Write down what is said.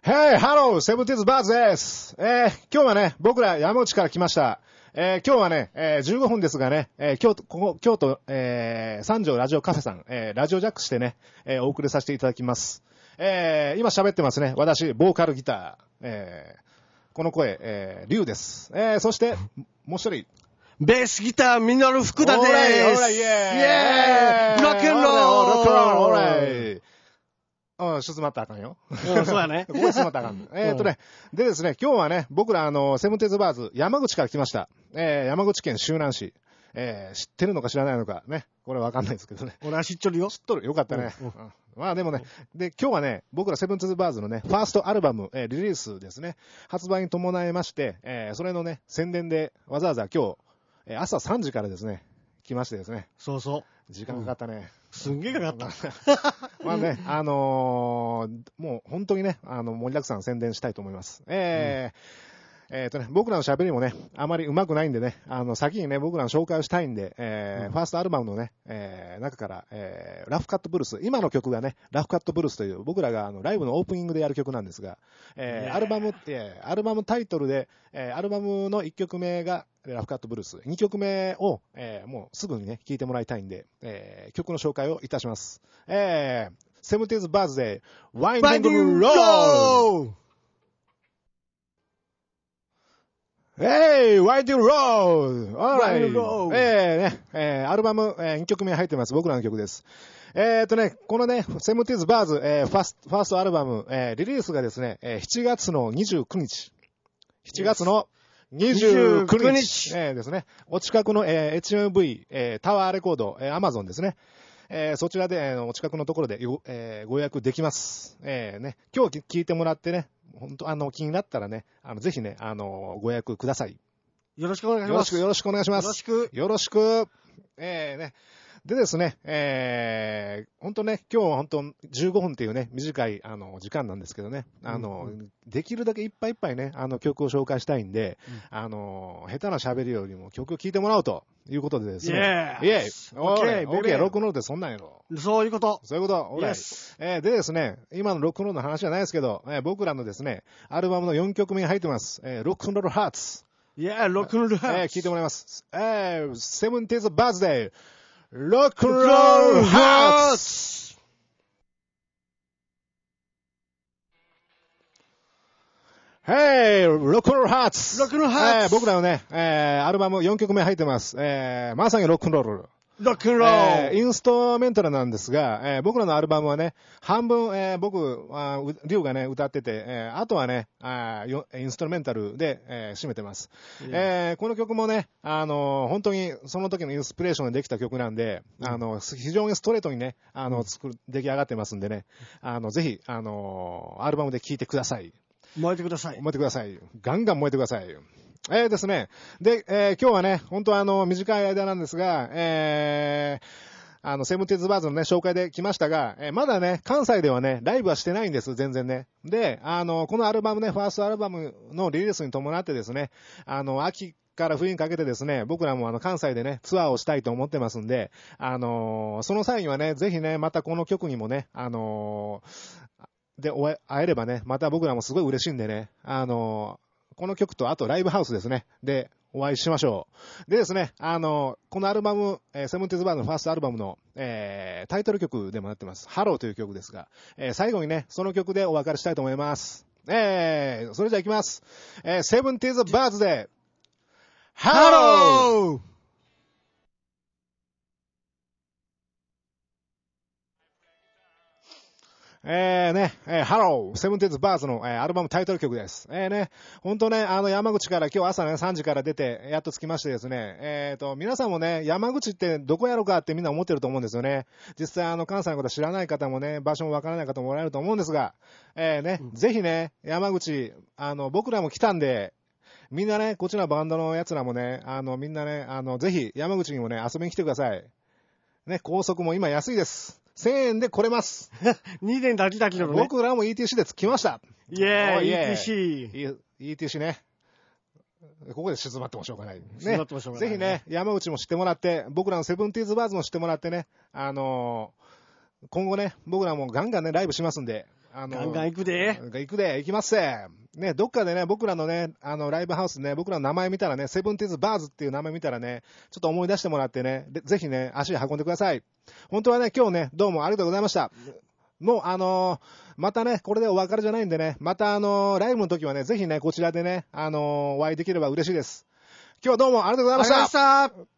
Hey, hello, 70s バーズです。今日はね、僕ら山口から来ました。今日はね、15分ですがね、京都、三条ラジオカフェさん、ラジオジャックしてね、お送りさせていただきます。今喋ってますね。私、ボーカルギター、この声、リュウです。そして、もう一人。 ベースギター、ミノル福田です。 オーライ、イェーイロックンロールオーライうん、静まったらあかんよ。 そうやね。 ここで静まったらあかん。でですね、今日はね、僕らセブンティーズバーズ、山口から来ました。山口県周南市。知ってるのか知らないのかね。これわかんないですけどね。 俺は知っとるよ。 知っとる。よかったね。まあでもね、で、今日はね、僕らセブンティーズバーズのね、ファーストアルバム、リリースですね。発売に伴いまして、それのね、宣伝でわざわざ今日、朝3時からですね、来ましてですね。 そうそう。 時間かかったね。 すんげえかかった。 まあね、もう本当にね、盛りだくさん宣伝したいと思います。僕らの喋りもね、あまり上手くないんでね、先にね、僕らの紹介をしたいんで、ファーストアルバムのね、中から、ラフカットブルース、今の曲がね、ラフカットブルースという、僕らがライブのオープニングでやる曲なんですが、アルバムタイトルで、アルバムの1曲目が、ラフカットブルース、2曲目を、もうすぐにね、聴いてもらいたいんで、曲の紹介をいたします。セブンティーズバーズデー、ワインディングロールHey! Winding Road! Alright! アルバム、2曲目入ってます。僕らの曲です。このね、セブンティーズバーズ、ファーストアルバム、リリースがですね、7月の29日。7月の29日ですね。お近くの、HMV、タワーレコード、Amazon ですね。そちらで、お近くのところでご予約できます。ね、今日聞いてもらってね、本当気になったらね、ぜひね、ご予約ください。 よろしくお願いします。 よろしくお願いします。よろしく。ね。でですね、本当ね、今日は本当15分っていうね、短い、時間なんですけどね、できるだけいっぱいいっぱいね、曲を紹介したいんで、下手な喋りよりも曲を聴いてもらおうということでですね。イェイオッケー、ロックンロールってそんなんやろ。 そういうこと。 オーライ。でですね、今のロックンロールの話じゃないですけど、僕らのですね、アルバムの4曲目に入ってます。ロックンロールハーツ。 ロックンロールハーツ。 聞いてもらいます。セブンティーズバーズデー。ロックンロールハーツHey! ロックンロールハーツ僕らのね、アルバム4曲目入ってます。まさにロックンロール。 ロックンロール、 インストメンタルなんですが、僕らのアルバムはね、半分、僕、リュウがね、歌ってて、あとはね、インストメンタルで、締めてます。この曲もね、本当にその時のインスピレーションでできた曲なんで、非常にストレートにね、出来上がってますんでね、ぜひ、アルバムで聴いてください。 燃えてください。 ガンガン燃えてください。ですね。で、今日はね、本当短い間なんですが、セブンティーズバーズのね、紹介で来ましたが、まだね、関西ではね、ライブはしてないんです、全然ね。で、このアルバムね、ファーストアルバムのリリースに伴ってですね、秋から冬にかけてですね、僕らも関西でね、ツアーをしたいと思ってますんで、その際にはね、ぜひね、またこの曲にもね、で、会えればね、また僕らもすごい嬉しいんでね、この曲とあとライブハウスですね。で、お会いしましょう。でですね、このアルバム、セブンティーズバーのファーストアルバムの、タイトル曲でもなってます。ハローという曲ですが、最後にね、その曲でお別れしたいと思います。それじゃあ行きます。セブンティーズバーズで、ハローハロー、セブンティーズバーズの、アルバムタイトル曲です。本当ね、山口から今日朝ね、3時から出て、やっと着きましてですね、皆さんもね、山口ってどこやろかってみんな思ってると思うんですよね。実際関西のこと知らない方もね、場所もわからない方もおられると思うんですが、ぜひね、山口、僕らも来たんで、みんなね、こっちのバンドの奴らもね、みんなね、ぜひ山口にもね、遊びに来てください。ね、高速も今安いです。1000円で来れます。 2年だけだけどね。 僕らも ETC で来ました。 イェーイ、 ETC ね。ここで静まってもしょうがない。 静まってもしょうがない。 ぜひね、山口も知ってもらって、僕らのセブンティーズバーズも知ってもらってね、今後ね、僕らもガンガンね、ライブしますんで、 ガンガン行くで。 行きますせ。ね、どっかでね、僕らのね、ライブハウスね、僕らの名前見たらね、セブンティーズバーズっていう名前見たらね、ちょっと思い出してもらってね、ぜひね、足を運んでください。本当はね、今日ね、どうもありがとうございました。もうまたね、これでお別れじゃないんでね、またライブの時はね、ぜひね、こちらでね、お会いできれば嬉しいです。今日はどうもありがとうございました。 ありがとうございました。